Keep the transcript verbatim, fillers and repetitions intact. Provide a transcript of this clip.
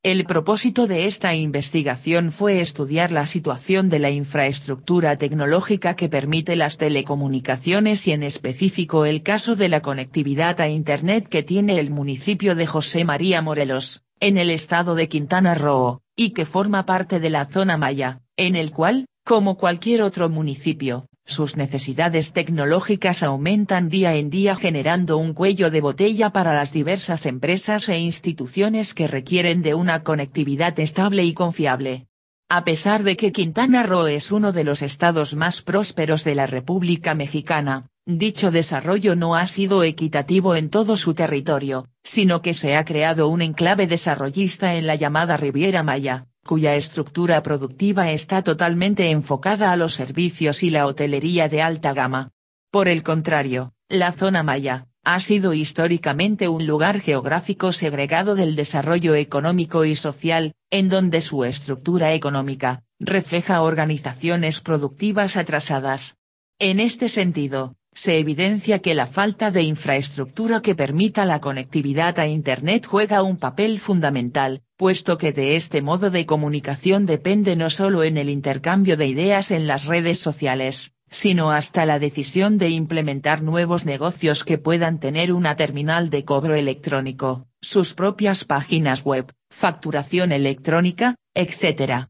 El propósito de esta investigación fue estudiar la situación de la infraestructura tecnológica que permite las telecomunicaciones y en específico el caso de la conectividad a Internet que tiene el municipio de José María Morelos, en el estado de Quintana Roo, y que forma parte de la zona maya, en el cual, como cualquier otro municipio, sus necesidades tecnológicas aumentan día en día generando un cuello de botella para las diversas empresas e instituciones que requieren de una conectividad estable y confiable. A pesar de que Quintana Roo es uno de los estados más prósperos de la República Mexicana, dicho desarrollo no ha sido equitativo en todo su territorio, sino que se ha creado un enclave desarrollista en la llamada Riviera Maya, cuya estructura productiva está totalmente enfocada a los servicios y la hotelería de alta gama. Por el contrario, la zona maya, ha sido históricamente un lugar geográfico segregado del desarrollo económico y social, en donde su estructura económica, refleja organizaciones productivas atrasadas. En este sentido, se evidencia que la falta de infraestructura que permita la conectividad a Internet juega un papel fundamental, puesto que de este modo de comunicación depende no solo en el intercambio de ideas en las redes sociales, sino hasta la decisión de implementar nuevos negocios que puedan tener una terminal de cobro electrónico, sus propias páginas web, facturación electrónica, etcétera.